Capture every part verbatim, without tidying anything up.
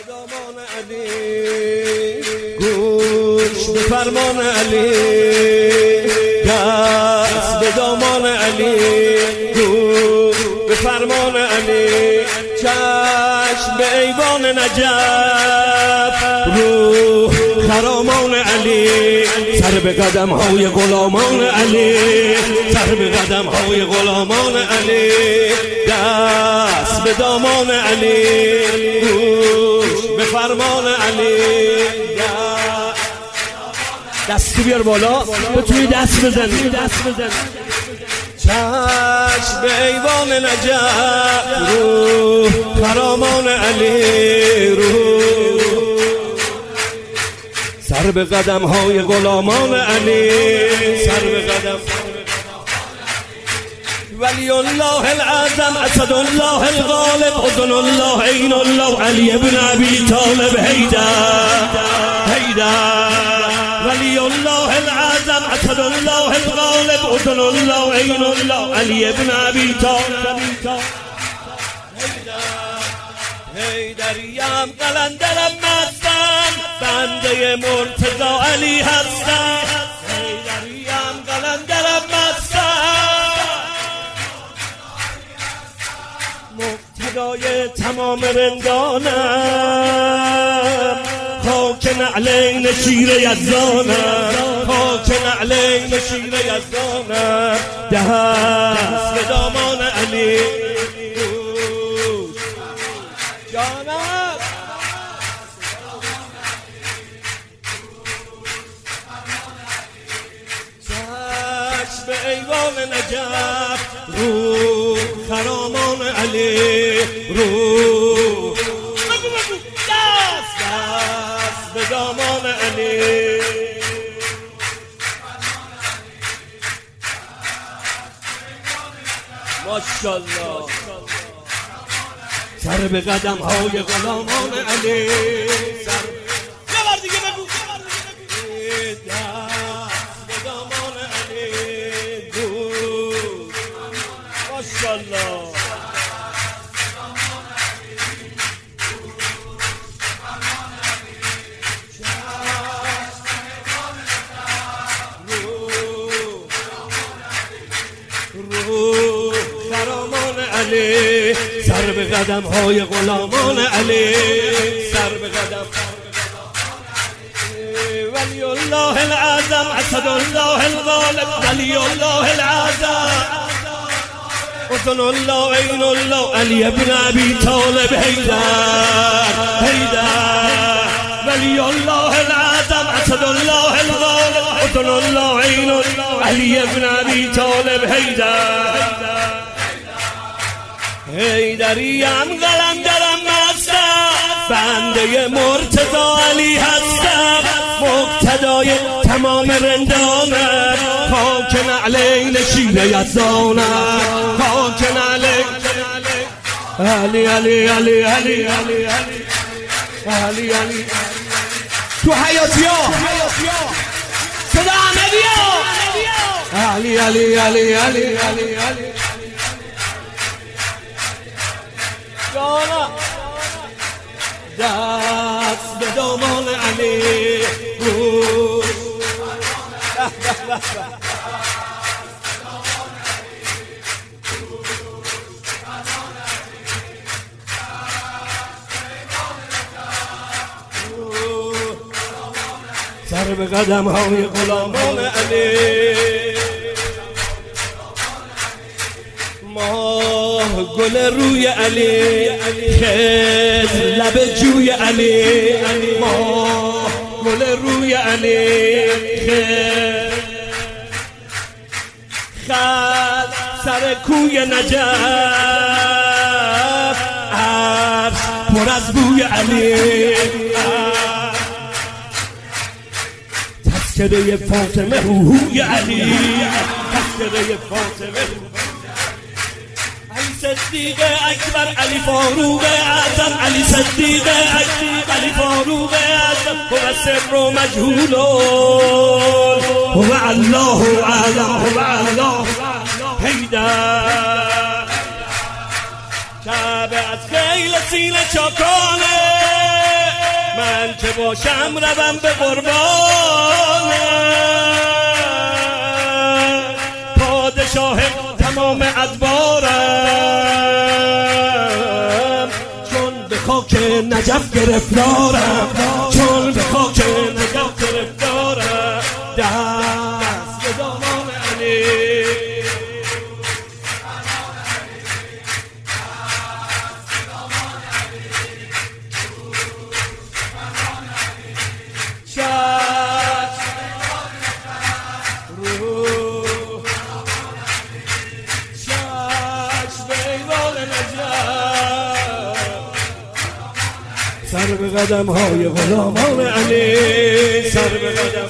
دامان علی گوش به فرمان علی دست به دامان علی گوش به فرمان علی چشم به ایوان نجف روح خرامان علی سر به قدم های غلامان علی سر به قدم های غلامان علی دست به دامان علی گوش به فرمان علی دستی بیار بالا بتونی دست بزنی دست بزنی چشم به ایوان نجف روح خرامان علی روح سر به قدم های غلامان علی سر به قدم ولی الله العظم اسد الله الغالب اذن الله عین الله علی ابن ابی طالب حیدر حیدر ولی الله العظم اسد الله الغالب اذن الله عین الله علی ابن ابی طالب حیدریم قلندرم مستم بنده مرتضی علی هستم حیدریم قلندرم مستم مقتدای تمام رندانم خاک نعلین شیر یزدانم خاک نعلین شیر یزدانم دست به دامان علی جانم چشم به ایوان نجف روح خرامان علی روح دست دست به دامان علی ماشاءالله سر به قدم های غلامان علی سر یه بار دیگه بگو دست به دامان علی دوست ماشاءالله روح خرامان علی سر به قدم های غلامان علی سر به قدم ولی الله العظم اسد الله الغالب ولی الله العظم اذن الله عین الله علی ابن ابی طالب حیدر حیدر ولی الله العظم اسد الله الغالب اذن الله عین الله علی ابن ابی طالب حیدر حیدریم قلندرم مستم بنده مرتضی علی هستم مقتدای تمام رندانم خاک نعلین شیر یزدانم خاک نعلین علی علی علی علی علی علی علی تو حیاتی ها صدا احمدی ها علی علی علی علی علی علی جانا دست به دامان علی روح سر به قدم های غلامان علی ماه گل روی علی خضر لب جوی علی ماه گل روی علی خضر خط سر کوی نجف عرش پر از بوی علی تذکره فاطمه روحوی علی تذکره فاطمه علی صدیق اکبر علی فاروق اعظم علی صدیق اکبر علی فاروق اعظم هو سر و مجهول هو الله اعلم هو الله حیدر کعبه از خیل سینه چاکانه من که باشم روم به قربان پادشاه تمام ادبارم، چون به خاک نجف گرفتارم، چون به خاک نجف گرفتارم. دست به دامان علی، سر به قدم های غلامان علی، سر به قدم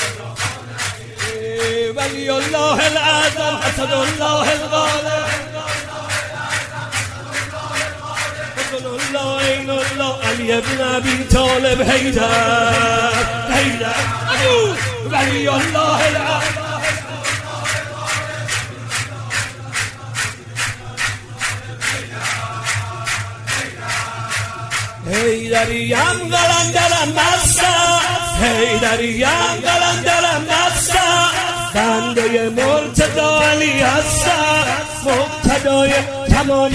ولی الله العظم اسد الله الغالب، حسن الله عین الله علی ابن ابی طالب حیدر، حیدر ولی الله العظم. حیدریم قلندرم مستم، حیدریم قلندرم مستم، بنده مرتضی علی هستم، مقتدای تمام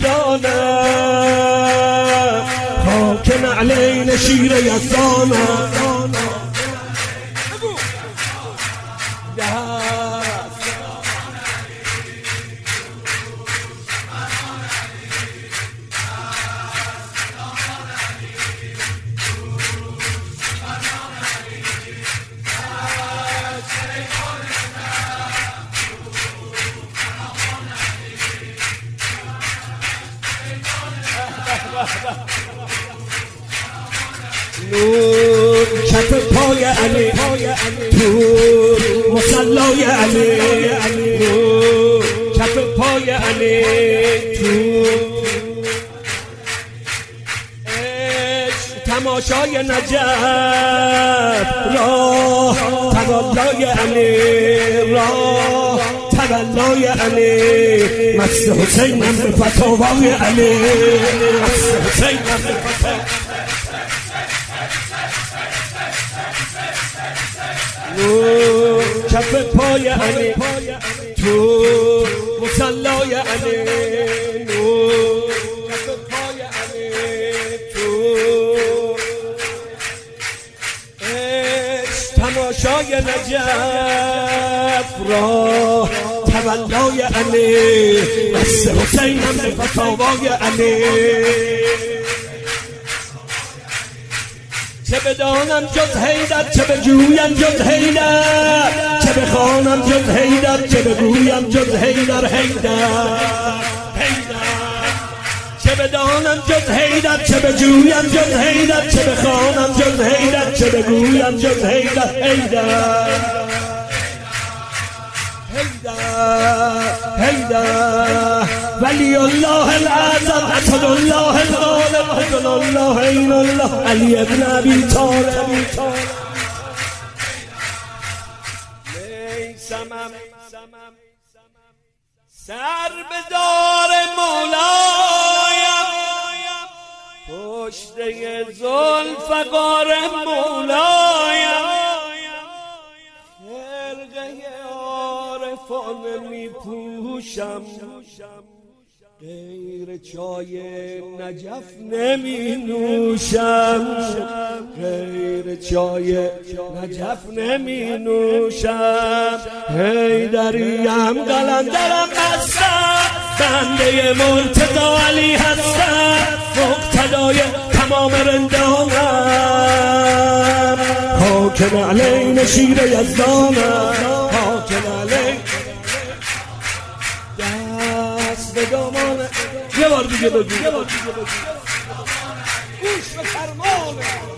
رندانم، خاک نعلین شیر یزدانم. نور کف پای علی، نور مصلای علی، نور کف پای علی، عشق تماشای نجف، راه تولای علی، راه تولای علی، مست حسینم به فتاوای علی، مست حسینم به فتاوای نور کف پای علی، تو مصلای علی، نور کف پای علی، تو عشق تماشای نجف، راه تولای علی، مست حسینم به فتاوای علی. چه بدانم جز حیدر، چه بجویم جز حیدر، چه بخوانم جز حیدر، چه بگویم جز حیدر، حیدر حیدر. چه بدانم جز حیدر، چه بجویم جز حیدر، چه بخوانم جز حیدر، چه بگویم جز حیدر، حیدر حیدر حیدر ولی الله العظم اسد الله الغالب، حسن الله عین الله علی ابن ابی طالب. میسمم سر به دار مولایم، پشت ذوالفقار مولایم، می پوشم، غیر چای نجف نمی نوشم، غیر چای نجف نمی نوشم. حیدریم قلندرم مستم، بنده مرتضی علی هستم، مقتدای تمام رندانم، خاک نعلین شیر یزدانم، خاک نعلین. دست به دامان، یه بار دیگه بگو، یه بار دیگه بگو، گوش به فرمان